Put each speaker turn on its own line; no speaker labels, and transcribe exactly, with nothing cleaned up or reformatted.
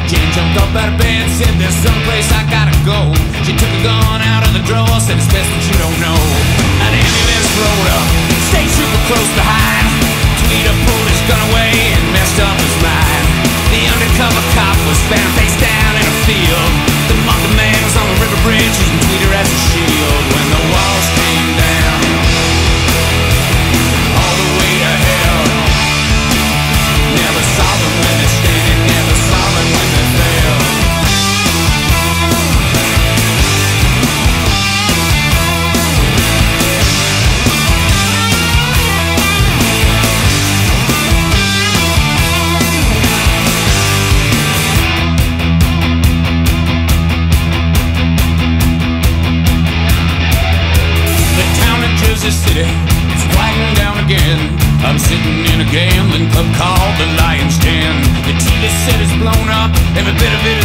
Jane jumped up out of bed, said there's someplace I gotta go. She took a gun out of the drawer, said it's best that you don't know. An ambulance rolled up, state trooper close behind. Tweeter pulled his gun away and messed up his mind. The undercover cop was found face down in a field. The monkey man was on the river bridge using Tweeter as a shield. When the walls came down all the way to hell, never saw them when they're standing, never saw them when they fell. City is winding down again. I'm sitting in a gambling club called the Lion's Den. The T V set is blown up, every bit of it